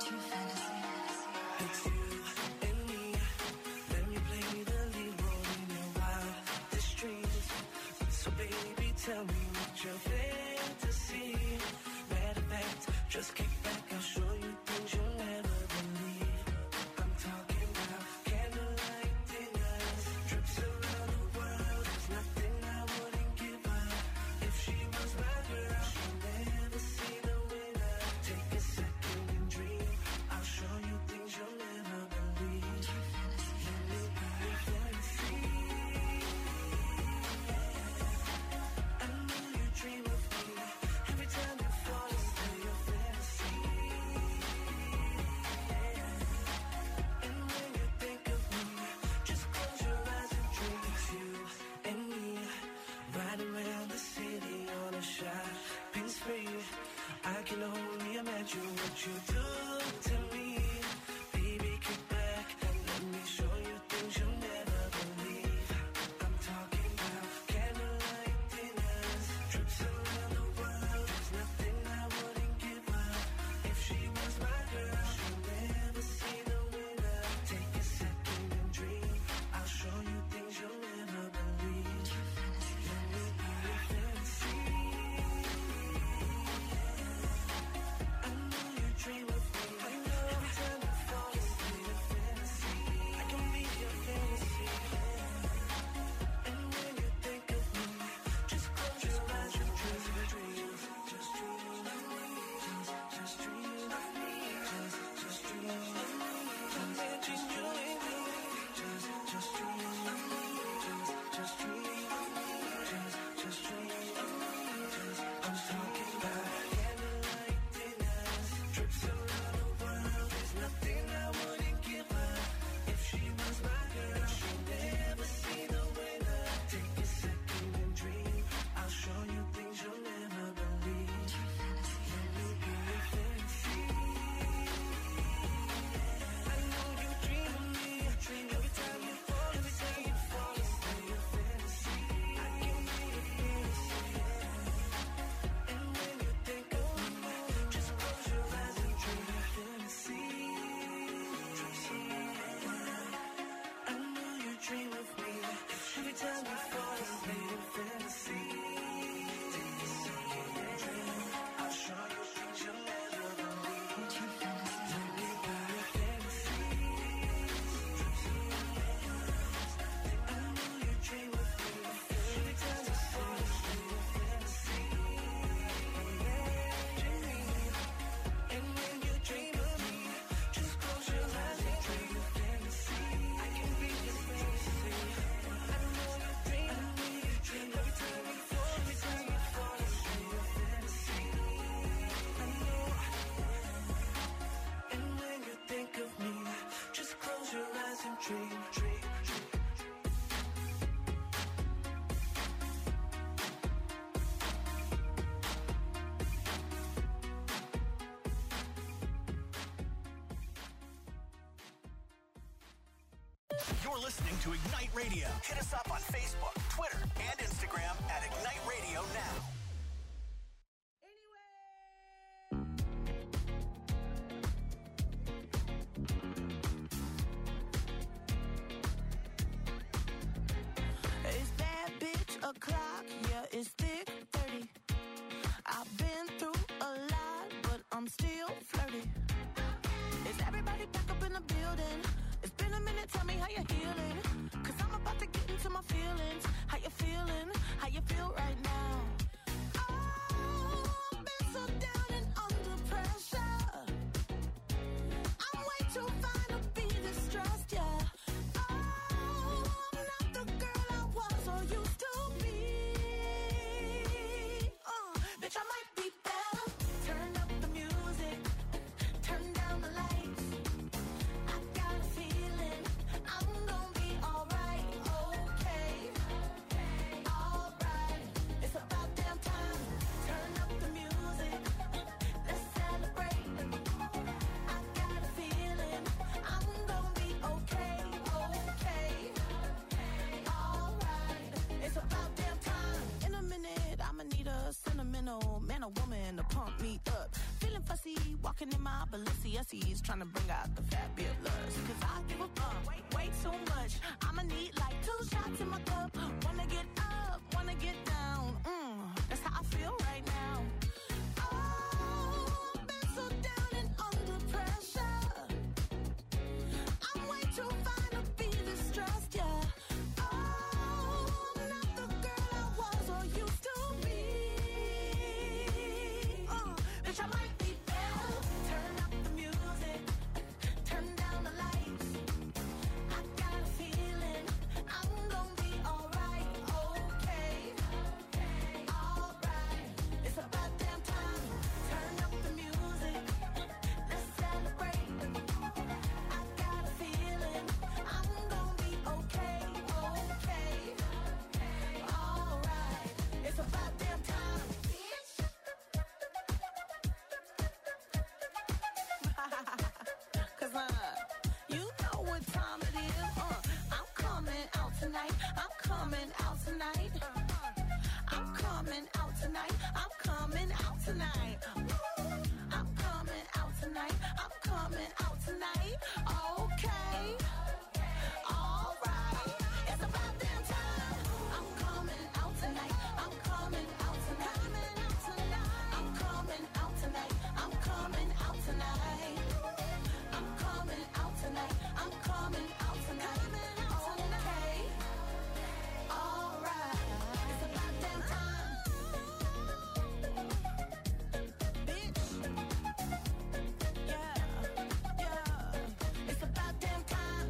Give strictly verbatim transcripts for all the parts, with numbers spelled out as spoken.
Tell me what your fantasy. Matter of fact, just kick back, I'll show you things you'll never believe. I'm talking about candlelight dinners, trips around the world. There's nothing I wouldn't give her. If she was my girl, she'll never see the winner. Take a second and dream. I'll show you things you'll never believe. Let me be your fantasy. Dream of me every time you fall into your fantasy. And when you think of me, just close your eyes and dream. It's you and me riding around the city on a shopping spree. I can only imagine what you do to me. Baby, kick back and let me show you things you'll never believe. I'm talking about candlelight dinners, trips around the world. There's nothing I wouldn't give her. If she was my girl, she'll never see the winner. Take a second and dream. I'll show you things you'll never believe. Let me be your fantasy. I know you dream of me. I know every time you fall into your fantasy. I can be your fantasy. And when you think of me, just close your eyes and dream, dream. Just dream of me. Just, just dream of me. Just, just dream of me. Imagine you and me. Just, just dream of me. Just, just dream of me. Just, just dream of me. Just, I'm talking about candlelight dinners, trips around the world. There's nothing I wouldn't give her. If she was my girl, she'll never see the winner. Take a second and dream. I'll show you things you'll never believe. Let me be your fantasy. I know you dream of me. I dream every time you fall, every time you fall into your fantasy. I can be your fantasy. And when you think of me, just close your eyes and dream your fantasy. I know you dream of me. Every time you fall into your fantasy. Take a second and dream. I'll show you things you'll never believe. Let me be your fantasy. I know you dream of me. Every time you fall into your fantasy. And when you dream of me, just close your eyes and dream your fantasy. I can be your fantasy. I know you dream, I know you dream. Every time you fall, every time you fall into your fantasy. I know. And when you think of me, just close your eyes and dream, dream, dream. You're listening to Ignite Radio. Hit us up on Facebook, Twitter, and Instagram at Ignite Radio Now. It's that bitch o'clock, yeah, it's thick thirty. I've been through a lot, but I'm still flirty. Is everybody back up in the building? It's been a minute, tell me how you're healing. Cause I'm about to get into my feelings. How you feeling? How you feel right now? Oh, I've been so down and under pressure. I'm way too fine to be distressed, yeah. Oh, I'm not the girl I was or used to be. Uh, bitch, I might be better. Turn up the music. Turn down the lights. I got a feeling I'm gonna be alright, okay, alright. It's about damn time. Turn up the music. Let's celebrate. I got a feeling I'm gonna be okay, okay, alright. It's about damn time. In a minute, I'ma need a sentimental man or woman to pump me up. Feeling fussy, walking Walking in my Balenciennes, trying to bring out the fabulous. Cause I give a fuck way, way too much. I'ma need like two shots in my cup. Wanna get up, wanna get down. Mm, that's how I feel right now. Oh, I've been so down and under pressure. I'm way too fine to be distressed, yeah. Oh, I'm not the girl I was or used to be. Uh, bitch, I might be better. Turn up the music, turn down the lights. I got a feeling I'm gonna be alright, okay, alright. It's about damn time. Turn up the music, let's celebrate. I got a feeling I'm gonna be okay, okay, alright. It's about damn time. Cause uh, you know what time it is. Uh, I'm coming out tonight. I'm coming out tonight. I'm coming out tonight. I'm coming out tonight. I'm coming out tonight. I'm coming out tonight. Okay. Alright. It's about damn time. I'm coming out tonight. I'm coming out tonight. I'm coming out tonight. I'm coming out tonight. I'm coming out tonight. I'm coming out tonight. Okay. Alright. It's about damn time. Bitch. Yeah. Yeah. It's about damn time.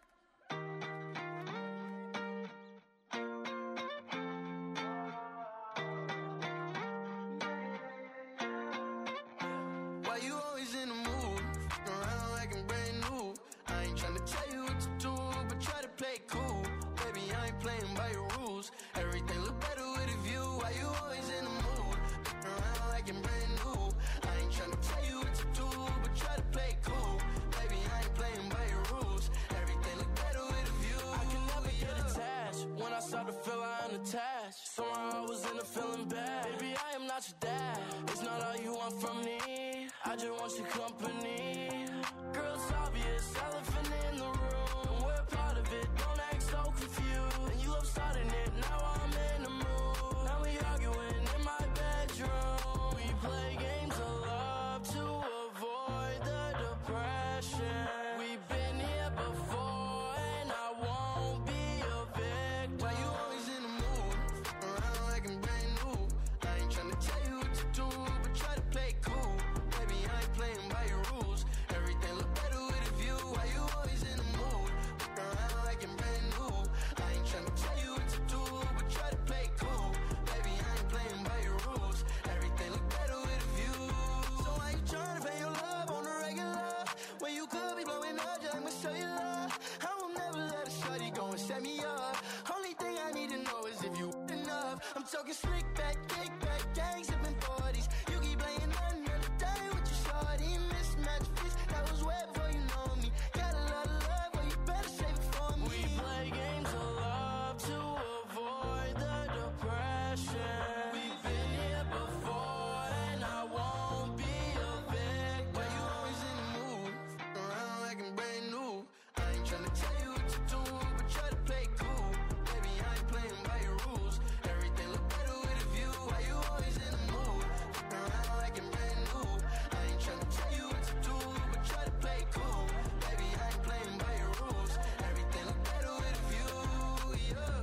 Why you always in the mood? Fucking around like I'm brand new. I ain't tryna tell you what to do, but try to play it cool. Baby, I ain't playing by your rules. Everything look better with a view. Why you always in the mood? Fucking around like I'm brand new. I ain't tryna tell you what to do, but try to play it cool. Baby, I ain't playing by your rules. Everything look better with a view. I can never get attached. When I start to feel I'm unattached, somehow I was in a feeling bad. Baby, I am not your dad. It's not all you want from me. I just want your company. Girl, it's obvious, elephant in the room, and we're part of it. Don't act so confused. And you love starting it. Now I'm in the mood. Now we arguing in my bedroom. We play games of love to avoid the depression. We've been here before, and I won't be a victim. Why you always in the mood? Fucking around like I'm brand new. I ain't tryna tell you what to do, but try to play it cool. Baby, I ain't playing by your rules. Everything look better with a view. Why you always in the mood? Fucking around like I'm brand new. I ain't tryna tell you what to do, but try to play it cool. Baby, I ain't playing by your rules. Everything look better with a view. So why you tryna pay your love on the regular? When you could be blowing up just like my cellular. I will never let a shorty go and set me up. Only thing I need to know is if you enough. I'm talking slick back, kick back, gang sipping forties. You keep playing another day with your shorty. Mismatch fits, that was way before you know me. Got a lot of love, but you better save it for me. We play games of love to avoid the depression. We've been here before, and I won't be a victim. Why you always in the mood? Fucking around like I'm brand new. I ain't tryna tell you what to do, but try to play it cool. Baby, I ain't playing by your rules. Everything look better with a view. Why you always in the mood? Fucking around like I'm brand new. I ain't tryna tell you what to do, but try to play it cool. Baby, I ain't playing by your rules. Everything look better with a view, yeah.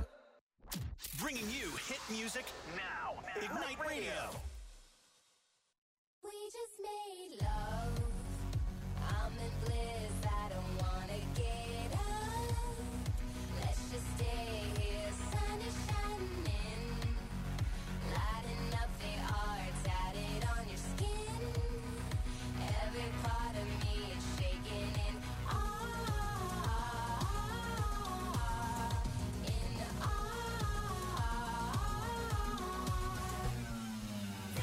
Bringing you hit music now. Ignite Radio. We just made love. I'm in bliss. I don't wanna get up. Let's just stay here. Sun is shining, lighting up the arts. Add it on your skin. Every part of me is shaking in awe. In awe.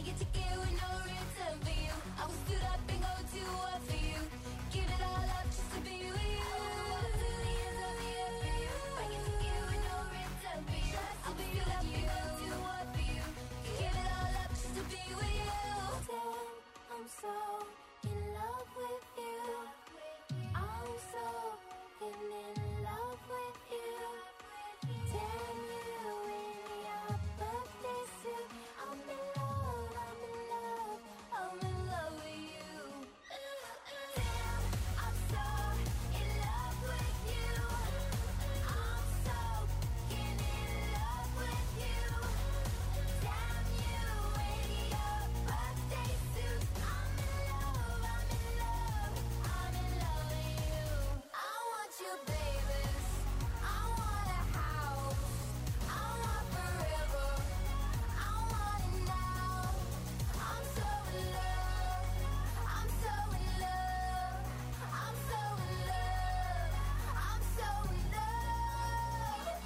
get to give with no return for you. I will stood up and go to war for you. Give it all up just to be with you. To the ends of the earth for you. I get to give with no return for you. I will stood up and go to war for you. Give it all up just to be with you. Damn, I'm so in love with you. I'm so in love with you. Damn you in your birthday suit. I'm in love, I'm in love, I'm in love with you. Damn, I'm so in love with you. I'm so in love with you. Damn you in your birthday suit. I'm in love, I'm in love, I'm in love with you. I want you, babies. I want a house. I want forever. I want it now. I'm so in love. I'm so in love. I'm so in love. I'm so in love.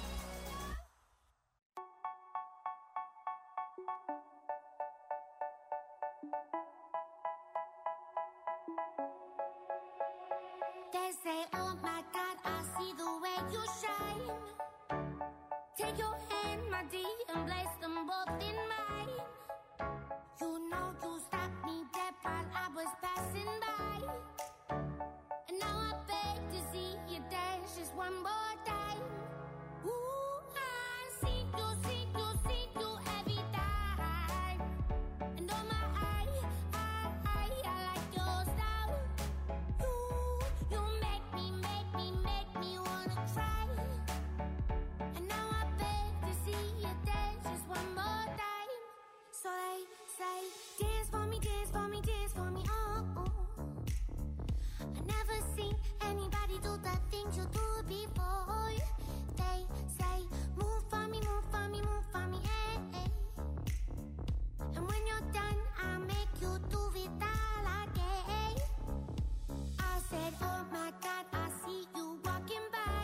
They say, oh my God, I see the way you shine. Take your hand, my dear, and place them both in mine. You know you stopped me dead while I was passing by. And now I beg to see you dance just one more time. Ooh, I see you, see you, see you every time. And oh my, I, I, I, I like your style. You, you make me, make me, make me wanna cry. And now I beg to see you dance just one more time. So they say, dance for me, dance for me, dance for me, oh, oh. I never seen anybody do the things you do before. They say, move for me, move for me, move for me, eh, eh. And when you're done, I'll make you do it all again. I said, oh my God, I see you walking by.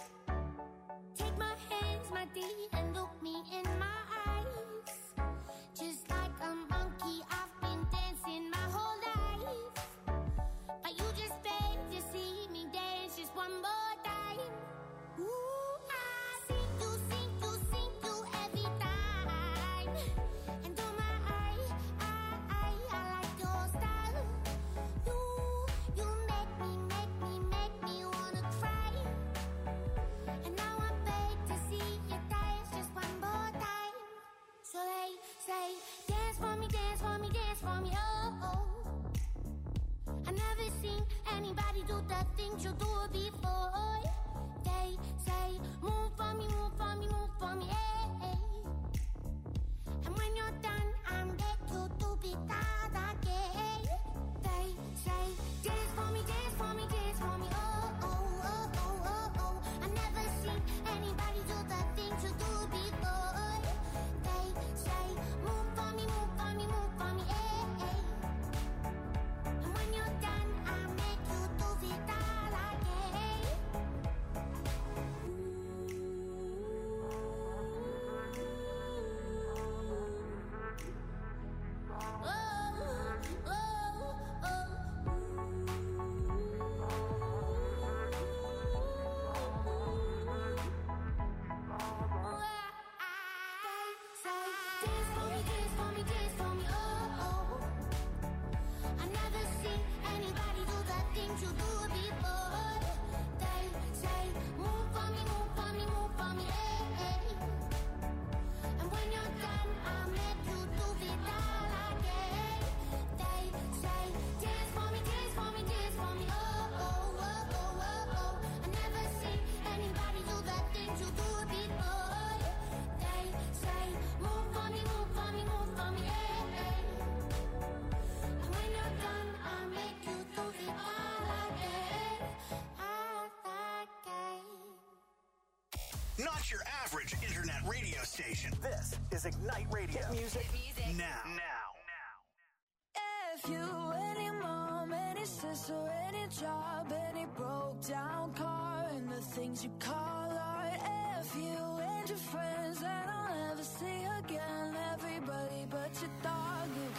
Take my hands, my dear, and look me in my eyes. Just like a monkey, I've been dancing my whole life. But you just beg to see me dance just one more time. Ooh, I see you, see you, see you every time. And oh my, I, I, I, I like your style. You, you make me, make me, make me wanna cry. And now I beg to see you dance just one more time. So they say, dance for me, dance for me, dance for me, oh, oh. I never seen anybody do the things you do before. They say, move for me, move for me, move for me, eh, eh. And when you're done, I'll make you do it all again. They say, dance for me, dance for me, dance for me, oh, oh, oh, oh, oh, oh. I never seen anybody do the things you do before. They say, move for me, move for me, move for me, eh, eh. And when you're done, I'll make you do it all again. Not your average internet radio station. This is Ignite Radio. Hit music, now. Now. If you, any mom, any sister, any job, any broke down car, and the things you call art. If you and your friends that I'll never see again, everybody but your dog.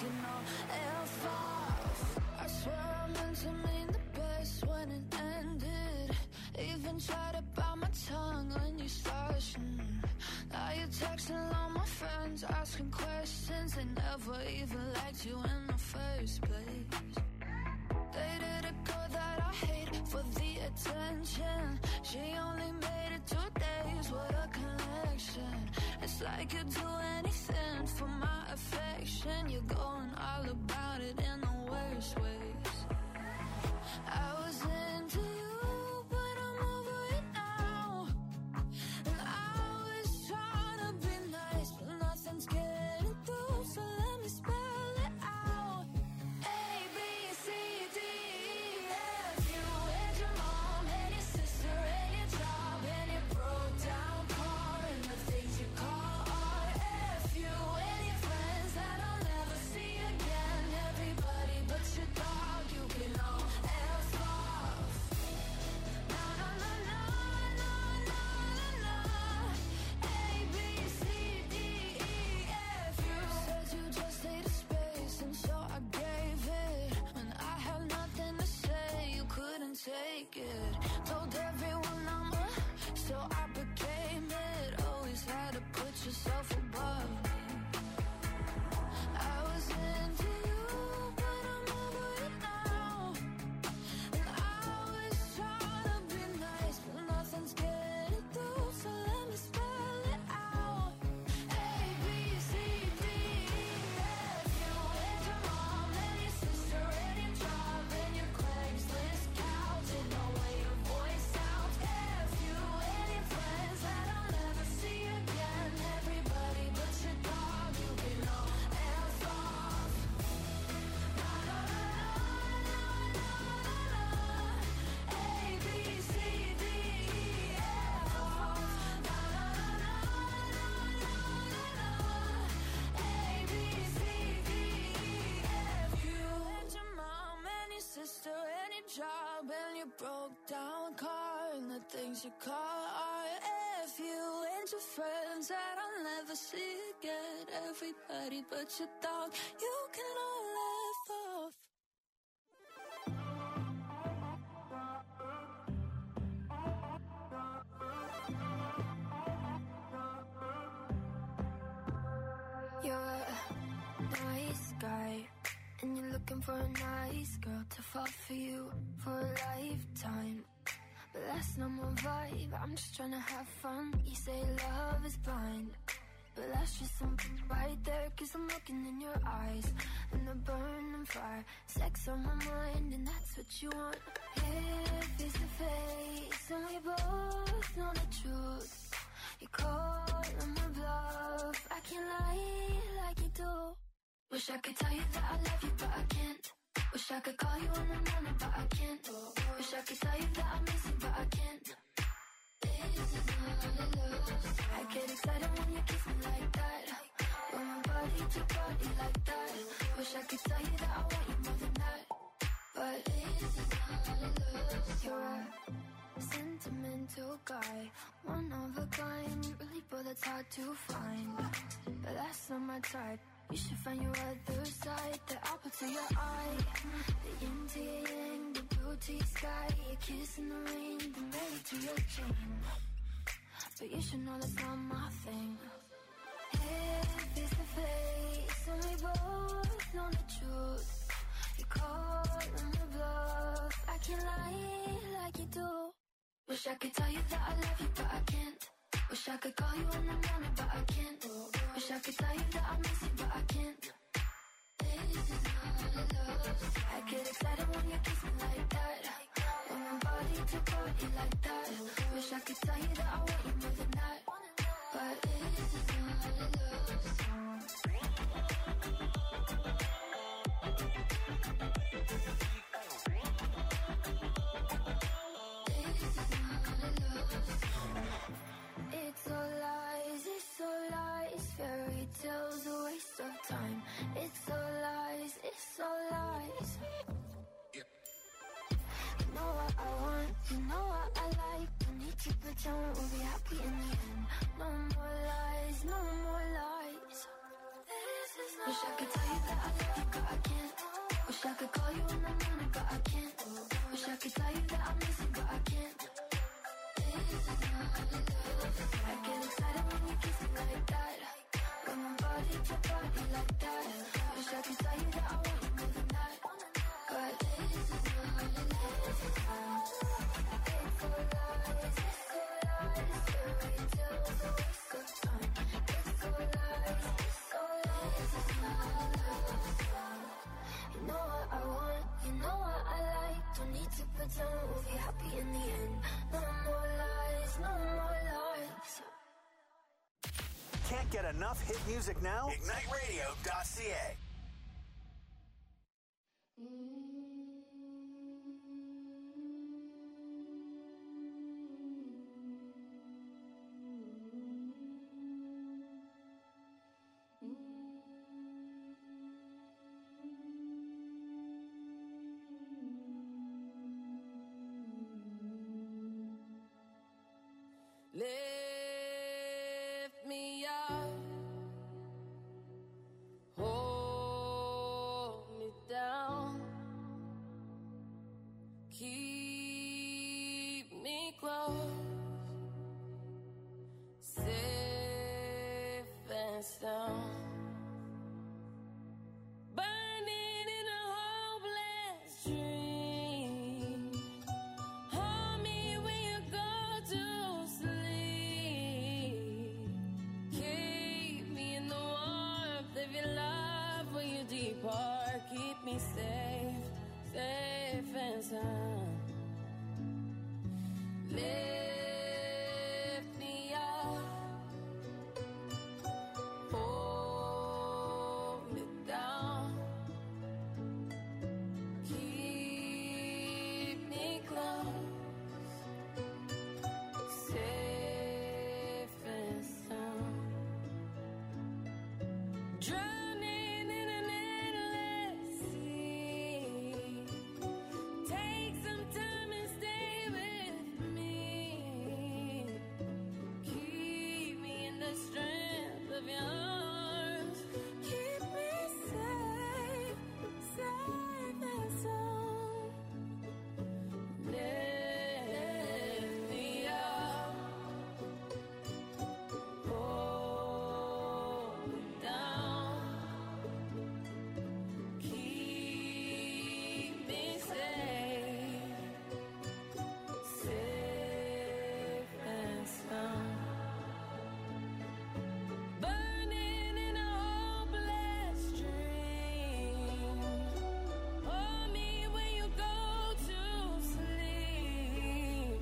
friends asking questions. They never even liked you in the first place. Dated a girl that I hate for the attention. She only made it two days, what a connection. It's like you'd do anything for my affection. You're going all about it in the worst ways. I was into you, but I'm over it now. And I was trying to be nice, but nothing's getting through, so let me spell it out. A, B, C, D, E, F. You and your mom and your sister and your job and your broke down car and the things you call art. F. You and your friends that I'll never see again. Everybody but your dog, you can all F off. No, no, no, no, no, no, no, no. A, B, C, D, E, F. You said you just needed space, and so I gave it. When I had nothing to say, you couldn't take it. Told everyone I'm a, so I became it. Always had to put yourself above me. I was into you, but I'm over it now. And I was trying to be nice, but nothing's getting through, so let me spell it out. A, B, C, D, E, F. You and your mom and your sister and your job and your Craigslist couch and the way your voice sounds. F. You and your friends that I'll never see again. Everybody but your dog, you can all F off. No, no, no, no, no, no, no. A, B, C, D, E, F off. No, no, no, no, no, no, no. A, B, C, D, E, F. You and your mom and your sister and your job and your broke down car and the things you call art. F. You and your friends that I'll never see again. Everybody but your dog, you can all laugh off. You're a nice guy, and you're looking for a nice girl to fall for you for a lifetime. But that's not my vibe, I'm just trying to have fun. You say love is blind, but that's just something right there. Cause I'm looking in your eyes, and the burning fire. Sex on my mind, and that's what you want. Here, face to face, and we both know the truth. You call on my bluff, I can't lie like you do. Wish I could tell you that I love you, but I can't. Wish I could call you in the morning, but I can't. Wish I could tell you that I miss you, but I can't. This is not love. I get excited when you kiss me like that. When my body to body like that. Wish I could tell you that I want you more than that. But this is not love. You're a sentimental guy, one of a kind, really, but that's hard to find. But that's not my type. You should find your other side, the apple to your eye, the yin to your yang, the blue to your sky, your kiss in the rain, the married to your chain. But you should know that's not my thing. Here, face to face, and we both know the truth. You call on the bluff, I can't lie like you do. Wish I could tell you that I love you, but I can't. Wish I could call you in the morning, but I can't. Wish I could tell you that I miss you, but I can't. This is not love. I get excited when you kiss me like that. When my body to body like that. Wish I could tell you that I want you more than that. But this is not love. It's all lies, it's all lies. Fairy tales, a waste of time. It's all lies, it's all lies. You know what I want, you know what I like. Don't need to pretend we'll be happy in the end. No more lies, no more lies. Wish I could tell you that I love you, but I can't. Wish I could call you in the morning, but I can't. Wish I could tell you that I miss you, but I can't. I get excited when you kiss me like that. got my body to body like that. Wish I could tell you that I want you more than that. But this is not this is not. It's so lies, it's so lies. Fairy tales, a waste of time. It's so lies, it's so lies. This is not love. You know what I want, you know what I like. Don't need to pretend we'll be happy in the end. No more lies, no more lies. Can't get enough hit music now? ignite radio dot c a. Lift me up, hold me down, keep me close, safe and sound. Burning in a hopeless dream. Hold me when you go to sleep. Keep me in the warmth of your love when you depart. Keep me safe, safe and sound. Lift me up, hold me down, keep me close, safe and sound. Drowning in an endless sea. Take some time and stay with me. Keep me in the strength of your arms. Keep me safe, safe and sound. Lift me up, hold me down, keep me safe, safe and sound. Burning in a hopeless dream. Hold me when you go to sleep.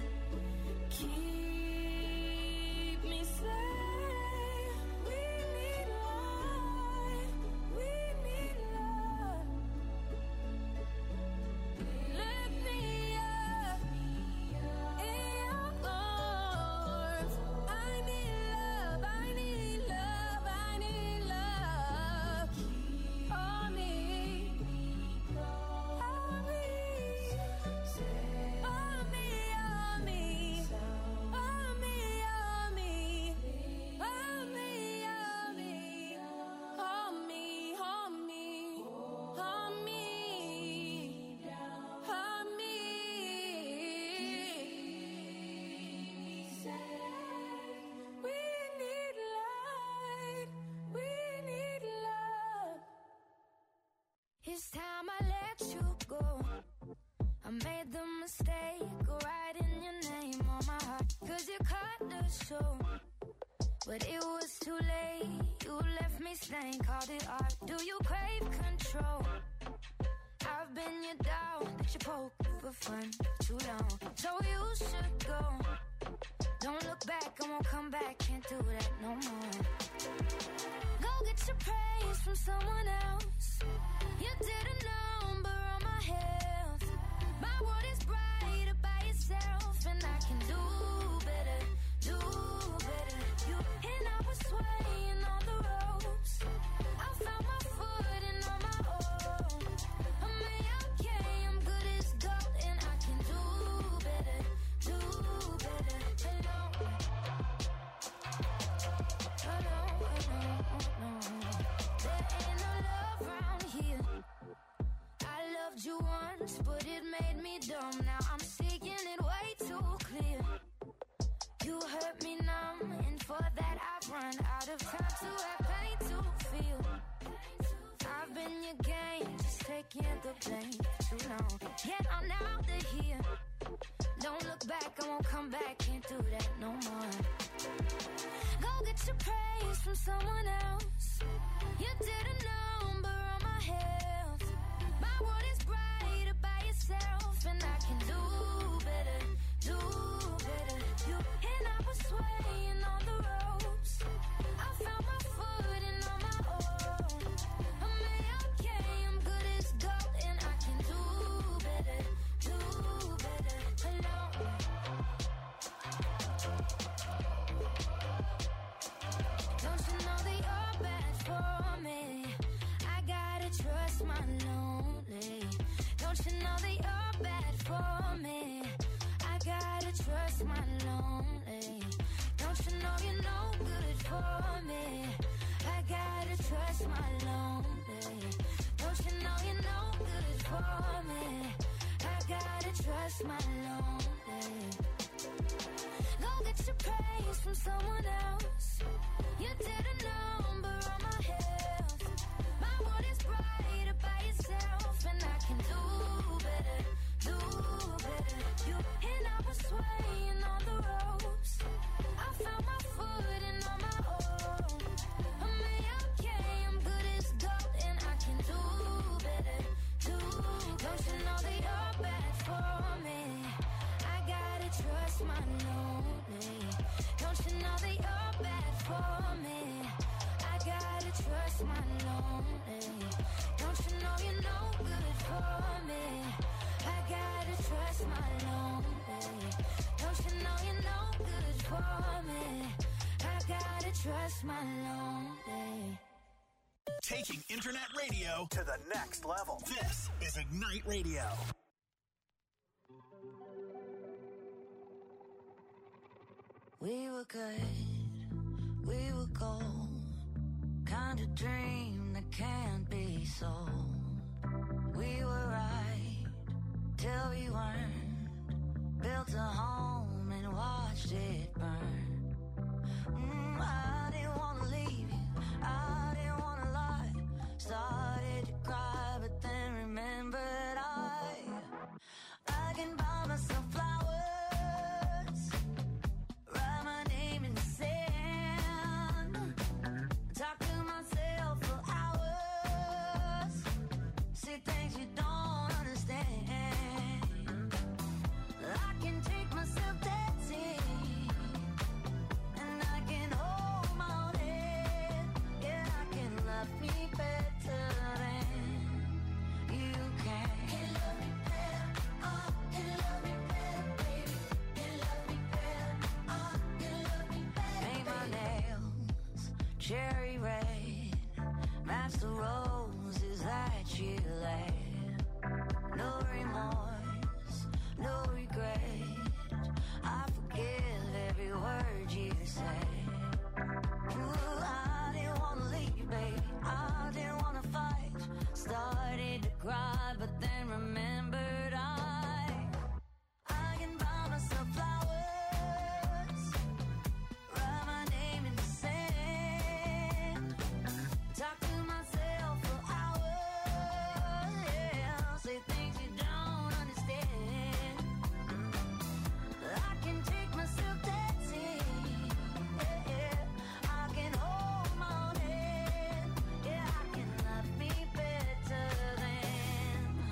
Keep me safe. We need life. We need love. Lift me up in your arms. I need love. I need love. I need love. Hold me. Hold me. Hold me. Hold me. Hold me. Hold me. Hold me. Hold me. Hold me. Hold me. Hold me. Hold me. We need light. We need love. It's time I let you go. I made the mistake of writing your name on my heart. Cause you cut the show. But it was too late. You left me stained, called it art. Do you crave control? I've been your dog that you poke for fun too long. So you should go. Don't look back, I won't come back. Can't do that no more. Go get your praise from someone else. You didn't number on my health. My world is brighter by yourself, and I can do better, do better. You and I was swaying on the ropes. I found my footing on my own. I'm okay, I'm good as gold, and I can do better, do better. Hello, hello, hello, hello. There ain't no love around here. I loved you once, but it made me dumb. Now I'm seeing it way too clear. You hurt me numb, and for that I've run out of time to have pain to feel. I've been your game, just taking the blame for too long. Yet I'm out of here. Don't look back, I won't come back, can't do that no more. Go get your praise from someone else. You did a number on my health. My world is brighter by yourself, and I can do better, do better. You and I was swaying on the ropes. I found my footing on my own. I'm okay, I'm good as gold, and I can do better, do better alone. Don't you know that you're bad for me? I gotta trust my lonely. Don't you know that you're bad for me? I gotta trust my lonely. Don't you know you're no good for me? I gotta trust my lonely. Don't you know you're no good for me? I gotta trust my lonely. Go get your praise from someone else. You did a number on my health. My world is brighter by yourself, and I can do better, do better. You and I was swaying on the ropes. I found my footing on my own. I'm okay, I'm good as gold, and I can do better, do better. Don't you know that you're bad for me? I gotta trust my lonely. Don't you know that you're bad for me? I gotta trust my lonely. Don't you know you're no good for me? I gotta trust my lonely. Don't you know you're no good for me? I gotta trust my lonely. Taking internet radio to the next level. This is Ignite Radio. We were good, we were gold. Kind of dream that can't be sold. We were right till we weren't. Built a home and watched it burn. Mm, I didn't want to leave you, I didn't want to lie. Started to cry, but then remembered I I can buy myself flowers, write my name in the sand, talk to myself for hours, see things you don't understand. I can take myself dancing, and I can hold my own head. Yeah, I can love me better than you can. Can love me better, oh, can love me better, baby. Can love me better, oh, can love me better. Paint my nails cherry red, match the roses that you laid. No remorse, no regret. I forgive every word you say. Ooh, I didn't wanna leave, baby. I didn't wanna fight. Started to cry, but then remembered I I can buy myself flowers, write my name in the sand, talk to myself for hours, yeah, say things you don't understand. I can take myself dancing, yeah, yeah. I can hold my own head, yeah, I can love me better than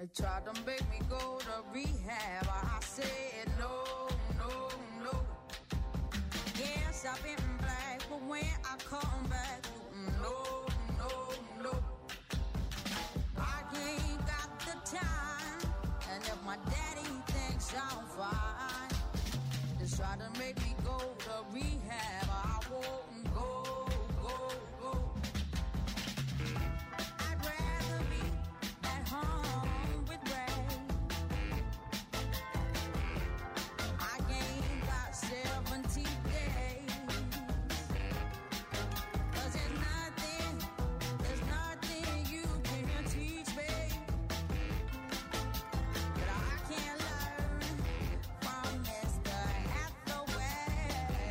They tried to make me go to rehab. I said no, no, no. Yes, I've been black, but when I come back, no, no, no. I ain't got the time, and if my daddy thinks I'm fine, they try to make me go to rehab. I won't go, go, go. I'd rather be at home with Ray. I ain't got seventy days. 'Cause there's nothing, there's nothing you can teach me that I can't learn from Mister Hathaway.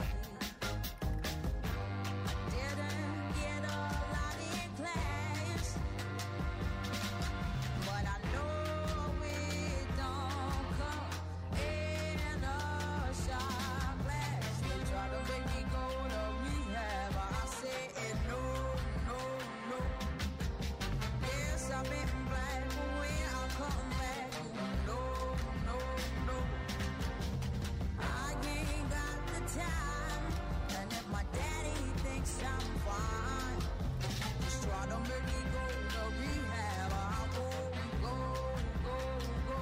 I didn't get a lot in class, but I know it don't come in a shot glass. They try to make me go to rehab. I said no, no, no. Yes, I've been black, but when I come back, no, no, no. I ain't got the time, and if my daddy thinks I'm fine, just try to make me go to rehab. I won't go, go, go.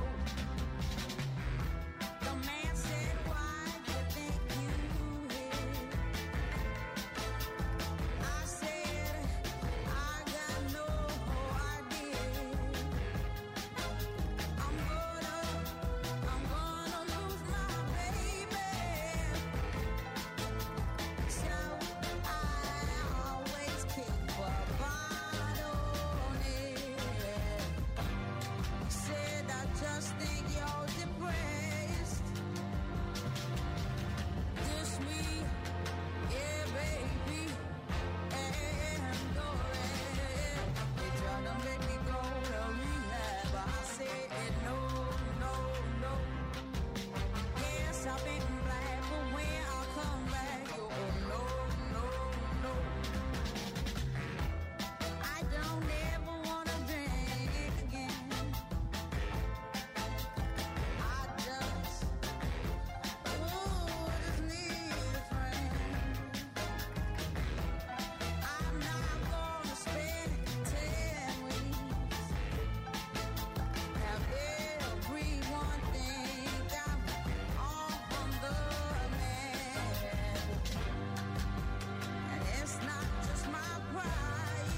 The man said, why you think you hit? I said, I got no idea. I'm gonna, I'm gonna lose my baby. So I always keep a bottle near. Said I just think you're depressed. This me, yeah, baby, and go red. They try to make me go to rehab. I said no, no, no. Yes, I've been black, but when I come back, you no, no, no. I don't ever wanna drink again. I just, ooh, just need a friend. I'm not gonna spend ten weeks. Have everyone think I'm all from the man. And it's not just my pride.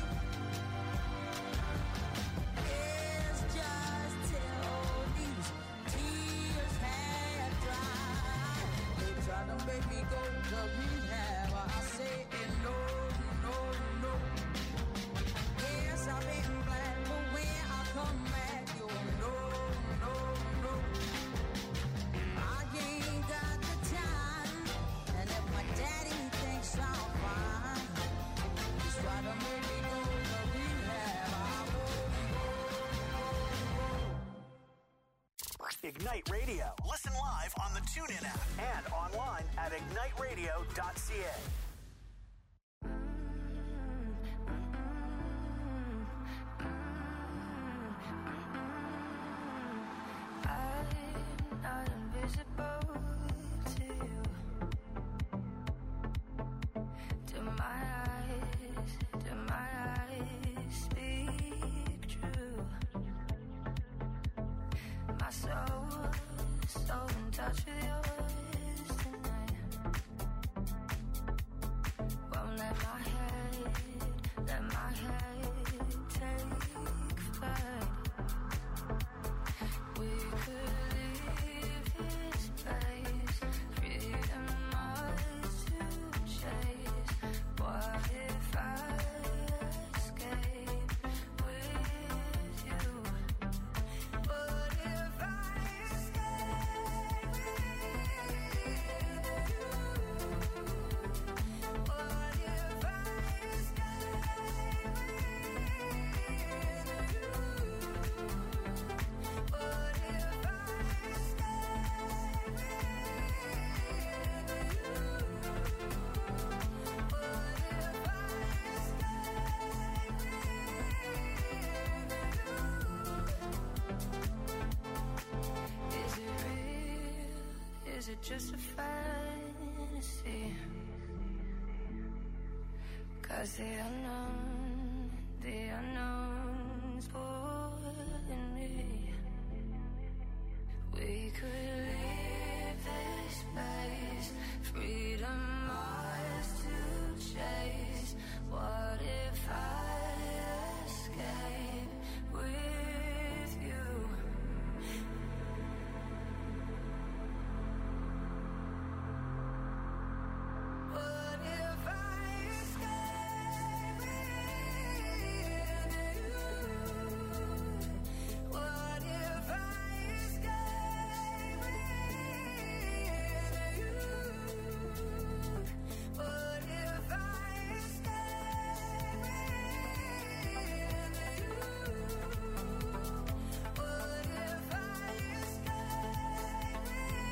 It's just till these tears had dried. They try to make me go to rehab. I say no, no, no. Yes, I've been black, but when I come back, you no, no, no. I ain't got the time, and if my daddy thinks I'm fine, just try to make me go to rehab. I won't go, go, go. Ignite Radio. Listen live on the TuneIn app and online at ignite radio dot c a. I'm not invisible to you. Do my eyes, do my eyes speak true? My soul, so in touch with yours tonight. Won't let my head, let my head take flight. We could leave this place, freedom ours to chase. What if I escape with you? What if I escape with just a fantasy. Cause the unknown, the unknown's pulling me. We could leave this place, freedom ours to chase. What if I escape with you? What if I escape with you? What if I escape with you? What if I escape with you? What if I escape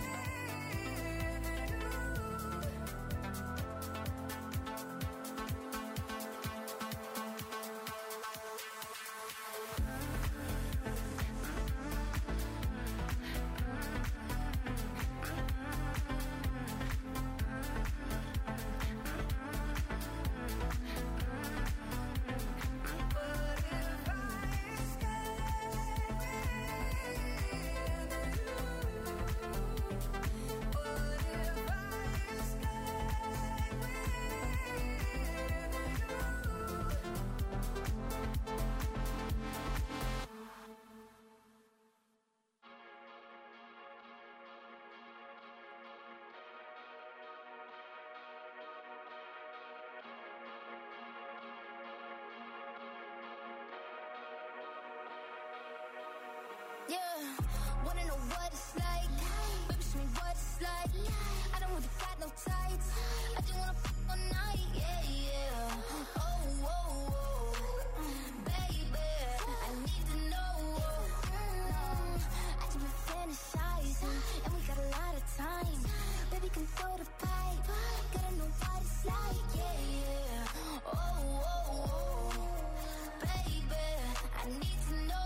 Yeah, wanna know what it's like? Baby, show me what it's like. I don't really got no tights. I just wanna f*** all night, yeah, yeah. Oh, oh, oh, baby, I need to know. Mm, I just been fantasizing, and we got a lot of time. Baby, come throw the pipe. Gotta know what it's like, yeah, yeah. Oh, oh, oh, baby, I need to know.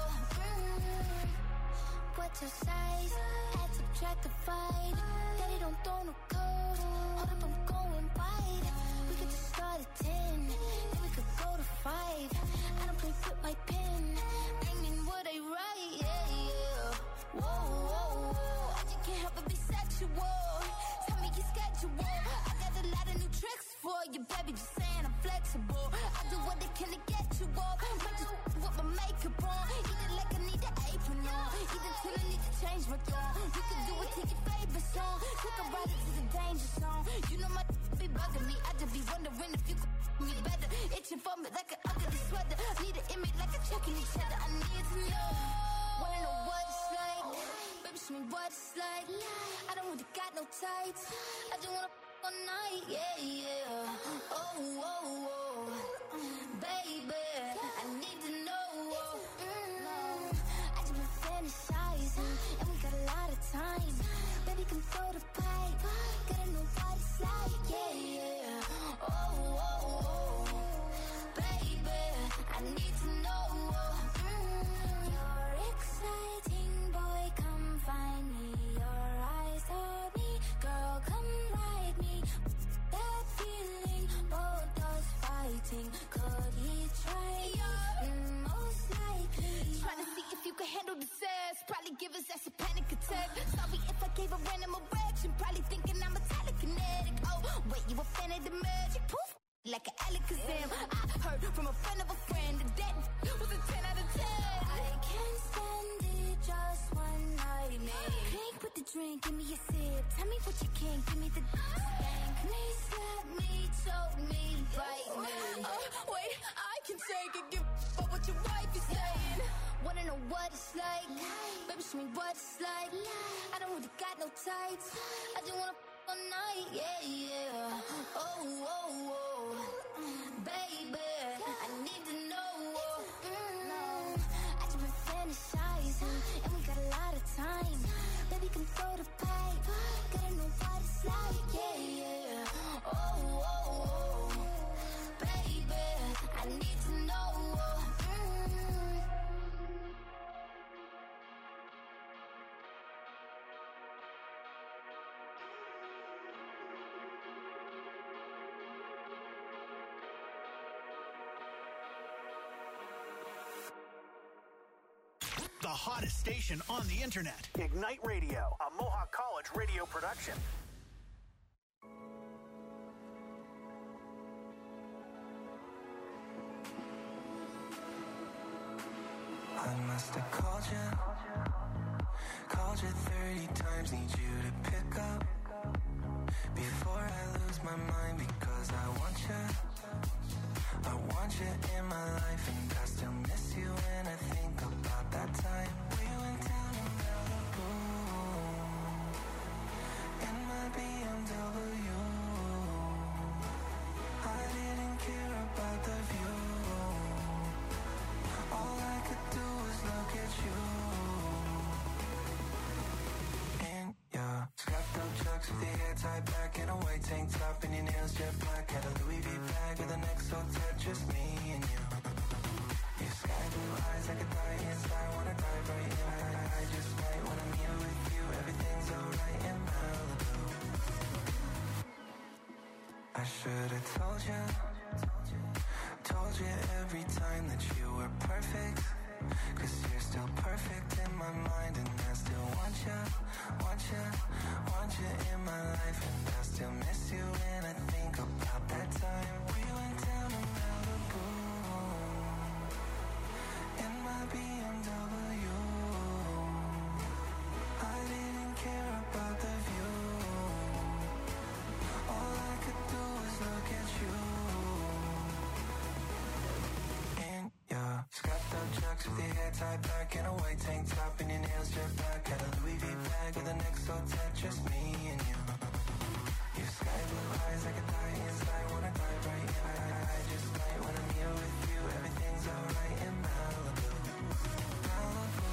What's your size? Add, subtract, divide. Daddy don't throw no code. Hold up, I'm going wide. We could just start at ten, then we could go to five. I don't play with my pen. Banging what I write, yeah, yeah. Whoa, whoa, whoa. I just can't help but be sexual. Tell me your schedule. I got a lot of new tricks for you, baby. Just saying I'm flexible. I do what I can to get you up. Might just with my makeup on. Eat it like I need an apron on. Eat it till I need to change my tone. You can do it to your favorite song. Take a ride into the danger zone. You know my be bugging me. I just be wondering if you could me better. Itching for me like an ugly sweater. Need an image like a checking each other. I need to know. Wanna know what it's like? Baby, show me what it's like. I don't really got no tights. I just wanna f*** all night, yeah, yeah. Oh, oh, oh, baby, I need to know. Mm, I just been fantasizing, and we got a lot of time. Baby, come throw the pipe. Gotta know what it's like, yeah, yeah. Oh, oh, oh, baby, I need to know. Mm, you're exciting, boy, come find me. Your eyes on me, girl, come ride me. That feeling, both us fighting. Could he try? Mm, most likely. Trying to see if you can handle the sass. Probably give us that's a panic attack. Sorry if I gave a random erection. Probably thinking I'm a telekinetic. Oh, wait, you a fan of the magic? Poof, like an Alakazam. I heard from a friend of a friend that that was a ten out of ten. I can't stand it, just one night, man. Drink with the drink, give me a sip. Tell me what you can, give me the spank. Me, slap me, choke me, bite me. Oh, wait, I can take it, give up what your wife is saying. Wanna know what it's like? Baby, show me what it's like. I don't really got no tights. I just wanna f*** all night, yeah, yeah. Oh, oh, oh, baby, I need to know. Mm, I just been fantasizing, and we got a lot of time. Baby, come throw the pipe. Gotta know what it's like, yeah, yeah. Oh, oh, oh, baby, I need to know. Mm. The hottest station on the internet. Ignite Radio, a Mohawk College radio production. I must have called you, called you thirty times, need you to pick up before I lose my mind, because I want you, I want you in my life, and I still miss you when I think about that time we went down to Malibu in my B M W. I didn't care about the view, all I could do was look at you. In your scrapped up chucks with your hair tied back in a white tank top and your nails jet black. Had a Louis V bag with an X O tat, just me and you. Your sky blue eyes, I could die inside, wanna dive right in. I, I, I just might when I'm here with you, everything's alright in Malibu. I should've told you, told you every time that you were perfect, cause you're still perfect in my mind, and I still want you, want you, want you in my life, and I still miss you when I think about that time we went down to Malibu in my B M W. I didn't care about the view, all I could do was look at you. In your scrapped up chucks with your hair tied back in a white tank top and your nails jet black. Had a Louis V bag with an X O tat, just me and you. Your sky blue eyes, I could die inside, wanna dive right in. I, I, I just might when I'm here with you, everything's alright in Malibu. Malibu.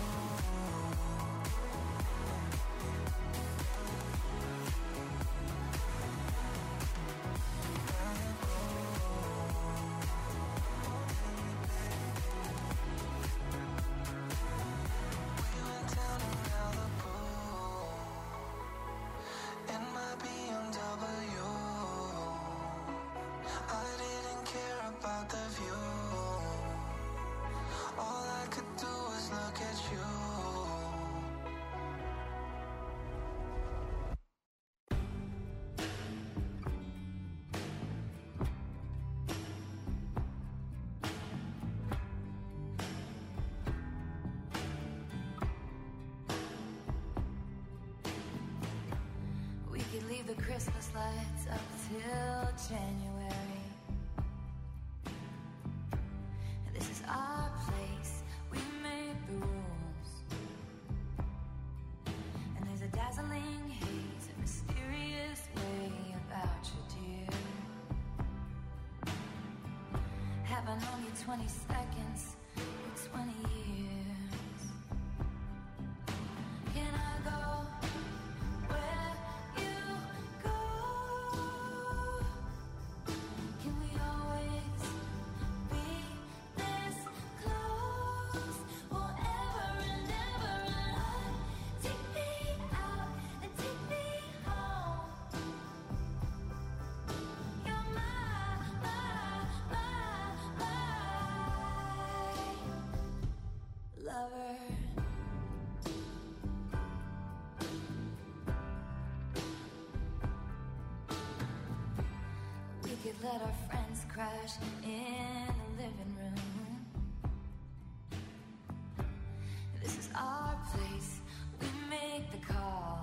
Leave the Christmas lights up till January. This is our place, we made the rules. And there's a dazzling haze, a mysterious way about you, dear. Have I known you twenty seconds or twenty years? Can I go where you go? Can we always be this close forever and ever? And on, take me out and take me home. You're my, my, my, my lover. We could let our friends crash in the living room. This is our place, we make the call.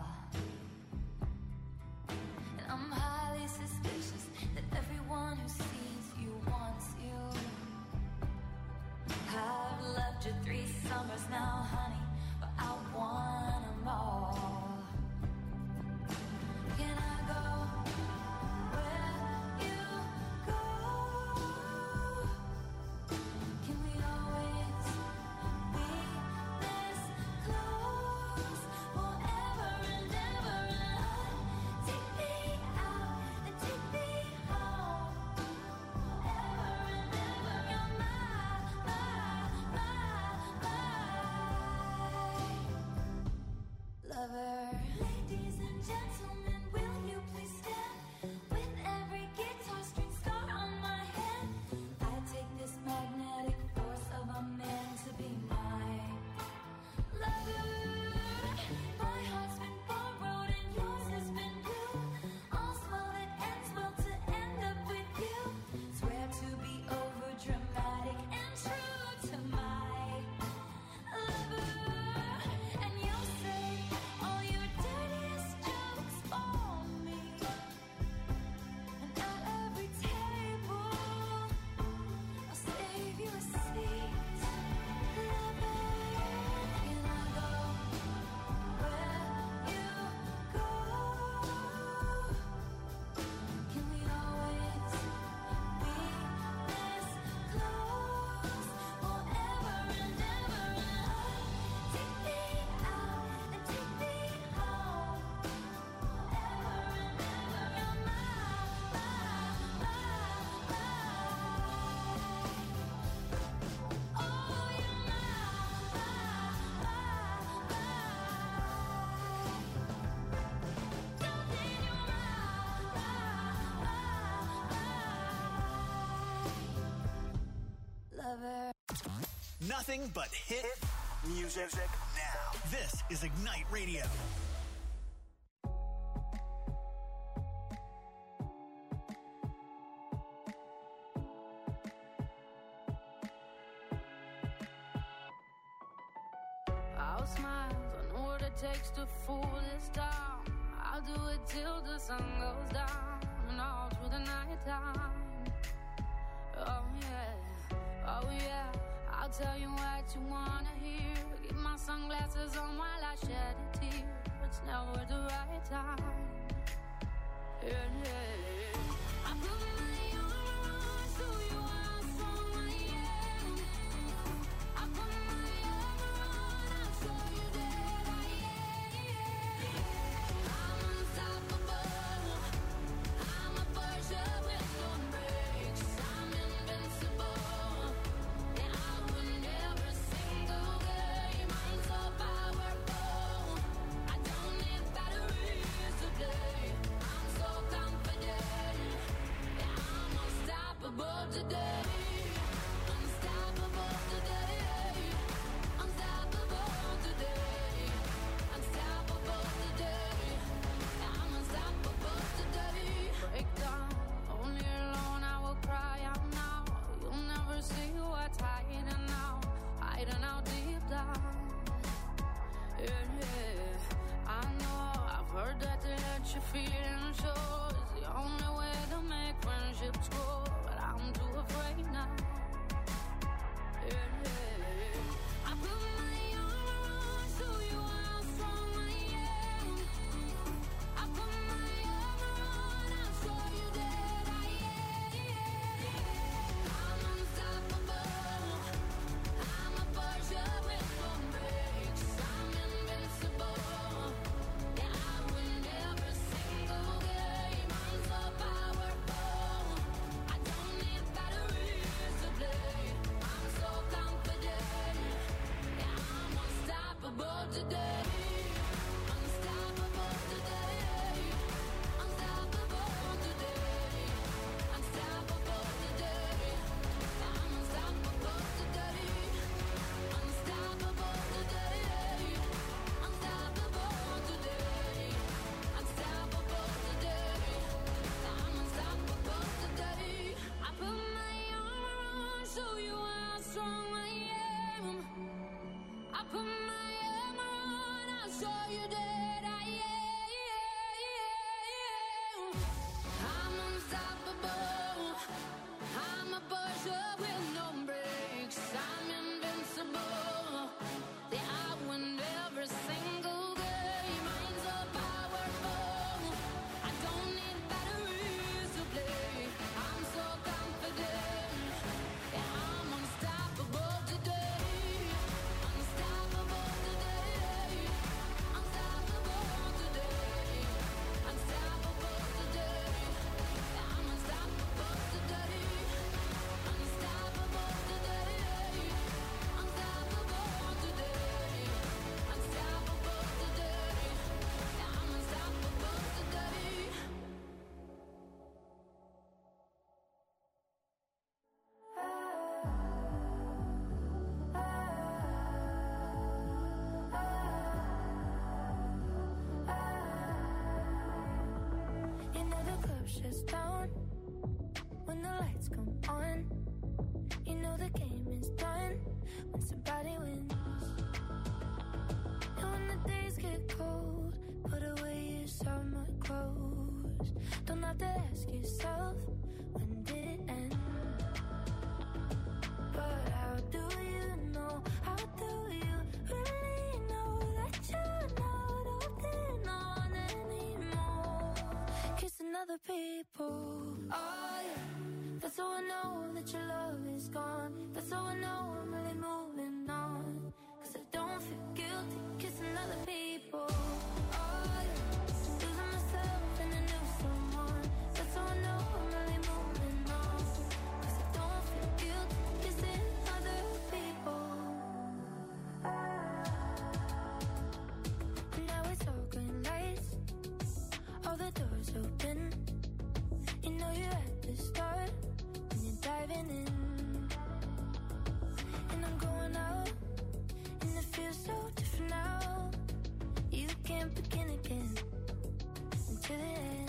And I'm highly suspicious that everyone who sees you wants you. I've loved you three summers now, honey, but I want them all. Can I go where you go? Can we always be this close forever and ever? And on, take me out and take me home forever and ever. You're my, my, my, my Nothing but hit music now. This is Ignite Radio. I'll smile, I know what it takes to fool this town. I'll do it till the sun goes down and all through the night time. Oh yeah, oh yeah, I'll tell you what you wanna hear. Keep my sunglasses on while I shed a tear. It's never the right time. Yeah, yeah. I put my armor on, show you how strong I am. I put my armor on, I'll show you that I am. I'm unstoppable. I'm a Porsche with no brakes. I'm invincible. And I win every single game. I'm so powerful. I don't need batteries to play. I'm so confident. Yeah, I'm unstoppable today. Unstoppable today. Unstoppable today. Unstoppable today. Yeah, I'm unstoppable today. Break down, only alone I will cry out now. You'll never see what's hiding out, hiding out deep down. Yeah, yeah. I know, I've heard that to let you feel and show is the only way to make friendships grow, but I'm too afraid now. Yeah, yeah. I put my armor on, show you how strong I am. I put my armor on, I'll show you that I am. I'm unstoppable. I'm a Porsche with no brakes. I'm invincible. Yeah, I win every single game. I'm so powerful. I don't need batteries to play. I'm so confident. Yeah, I'm unstoppable today. Unstoppable today. Unstoppable today. Unstoppable today. Yeah, I'm unstoppable today. Unstoppable today. Unstoppable today. Unstoppable today. Yeah, I'm unstoppable today. I put my armor on, show you how strong I am. I put my armor on, I'll show you that I am. I'm unstoppable. I'm a Porsche with no brakes. I'm invincible. Yeah, I win every single game. I'm so powerful. I don't need batteries to play. I'm so confident. Yeah, I'm unstoppable today. Unstoppable today. Unstoppable today. Unstoppable today. Yeah, I'm unstoppable today. Unstoppable today. Unstoppable today. Unstoppable today. Yeah, I'm unstoppable today. You know the club shuts down when the lights come on. You know the game is done when somebody wins. And when the days get cold, put away your summer clothes. Don't have to ask yourself, when did it end? But how do you know? How do you really know that you're not holding on anymore? Kissing other people. Oh yeah, that's how I know that your love is gone. That's how I know I'm really moving on. Cause I don't feel guilty kissing other people. Oh yeah, losing myself in a new someone. That's how I know I'm really moving on. Cause I don't feel guilty kissing other people. Now it's all green lights, all the doors open. and begin again to the end.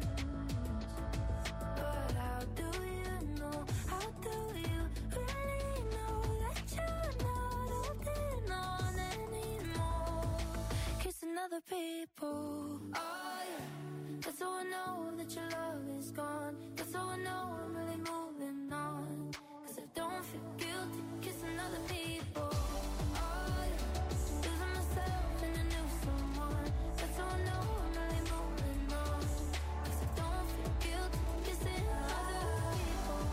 But how do you know? How do you really know that you're not holding on anymore? Kissing other people. Oh yeah, that's how I know that your love is gone. That's how I know I'm really moving on. Cause I don't feel guilty kissing other people. Oh yeah, losing myself in a new someone. That's how I know I'm really moving on. Cause I don't feel guilty kissing other people.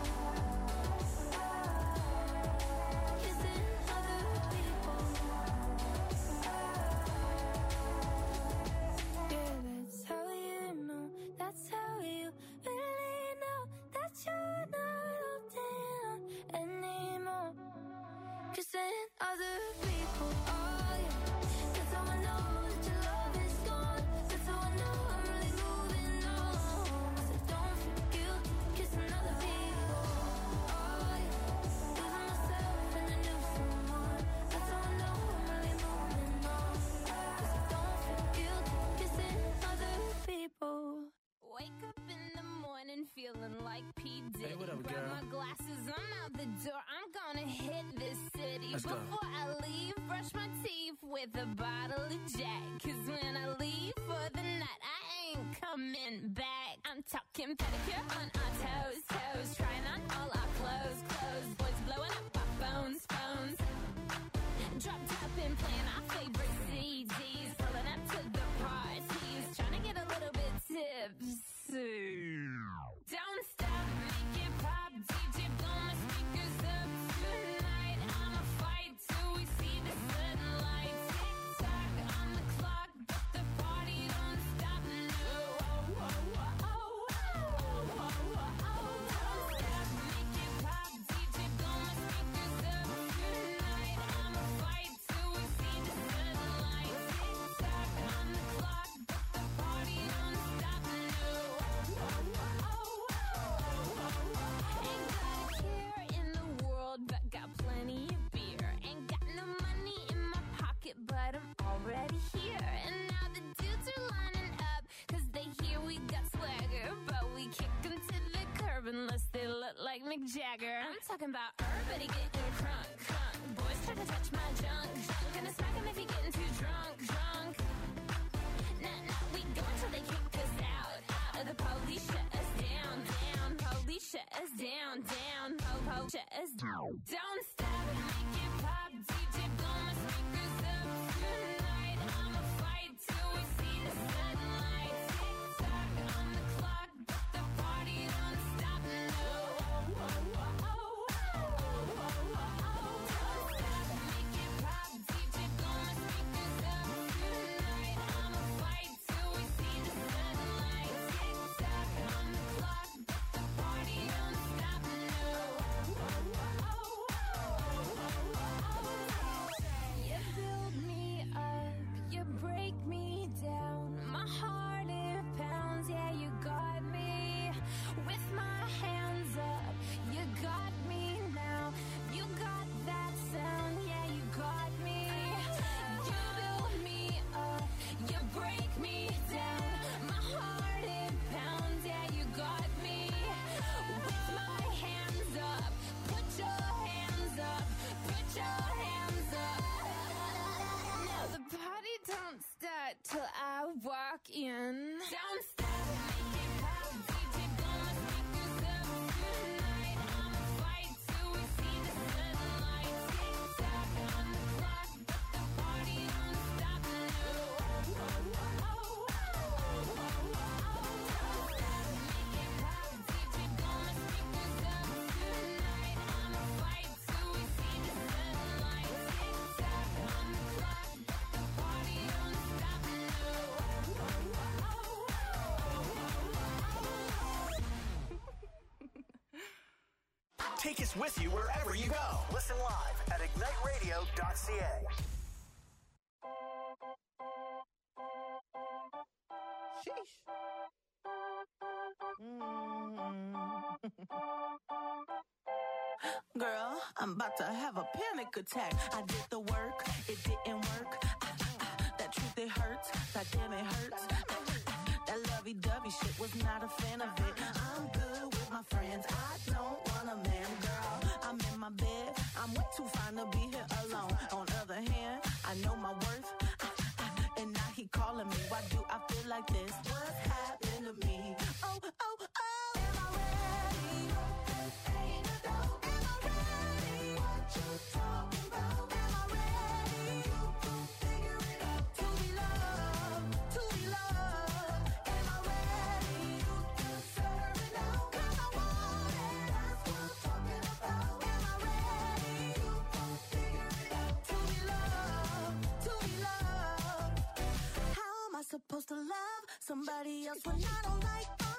Kissing other people. Yeah, that's how you know. That's how you really know that you're not holding on anymore. Kissing other people. Oh yeah, that's how I know that your love is gone. That's how I know I'm really moving on. Cause I don't feel guilty kissing other people. Oh yeah, losing myself in a new someone. That's how I know I'm really moving on. Cause I don't feel guilty kissing other people. Wake up in the morning feeling like P. Diddy. Hey, what up, Grab girl? my glasses, I'm out the door. I'm gonna hit this city. Let's go. Before I leave, brush my teeth with a bottle of Jack. Cause when I leave for the night, I ain't coming back. I'm talking pedicure on our toes, toes. Trying on all our clothes, clothes. Boys blowing up our phones, phones. Dropped up and playing our favorite C Ds. Pulling up to the parties. Trying to get a little bit tipsy. Don't stop, make it pop. D J, blow my speakers up tonight. I'ma fight till we see the sunlight. Tick tock on the clock, but the party don't stop. No. Oh, oh, oh, oh, oh, oh, oh, oh. Don't stop, make it pop. D J, blow my speakers up tonight. I'ma fight till we see the sunlight. Tick tock on the clock, but the party don't stop. No. Oh, oh, oh, oh, oh. Ain't got a care in the world, but got plenty of beer. Ain't got no money in my pocket, but I'm already here. And now the dudes are lining up, cause they hear we got swagger. But we kick them to the curb unless they look like Mick Jagger. I'm talking about everybody getting crunk, crunk. Boys try to touch my junk, junk. Gonna smack him if he getting too drunk, drunk. Nah, nah, we go until they kick us out, out. The police shut us down, down. Police shut us down, down. Po, po, shut us down. Don't stop, make it pop. D J, blow my speakers up tonight. I'ma fight till we see the sunlight. Tick tock on the clock, but the party don't stop. No. Oh, oh, oh, oh, oh, oh, oh. Don't stop, make it pop. D J, blow my speakers up tonight. I'ma fight till we see the sunlight. Tick tock on the clock, but the party don't stop. No. Oh, oh, oh, oh, oh, oh. You build me up, you break me down. My heart it pounds, yeah, you got me. With my hands up, you got me now. You got that sound, yeah, you got me. You build me up, you break me down. My heart it pounds, yeah, you got me. With my hands up, put your hands up, put your hands up. Now the party don't start till I walk in. Don't stop, make it pop. D J, blow my speakers up tonight. I'ma fight till we see the sunlight. Tick tock on the clock, but the party don't stop. No. Oh, oh, oh, oh, oh, oh, oh. Don't stop, make it pop. D J, blow my speakers up tonight. I'ma fight till we see the sunlight. Tick tock on the clock, but the party don't stop. No. Oh, oh, oh, oh, oh, Take us with you wherever you go. Listen live at ignite radio dot c a. Sheesh. Girl, I'm about to have a panic attack. I did the work, it didn't work. Ah, ah, ah, that truth, it hurts. That damn it hurts. That lovey-dovey shit was not a fan of it. I'm good with my friends, I don't want a man, girl. I'm in my bed, I'm way too fine to be here alone. On other hand, I know my worth, and now he calling me. Why do I feel like this? What's happened to me? Oh, oh, oh. Am I ready? Ain't a dope. Am I ready? What you talking about? Am I ready? You can figure it out. To be loved, to be loved. Am I ready? You deserve it now. 'Cause I want it. That's what I'm talking about. Am I ready? You can figure it out. To be loved, to be loved. How am I supposed to love somebody else when I don't like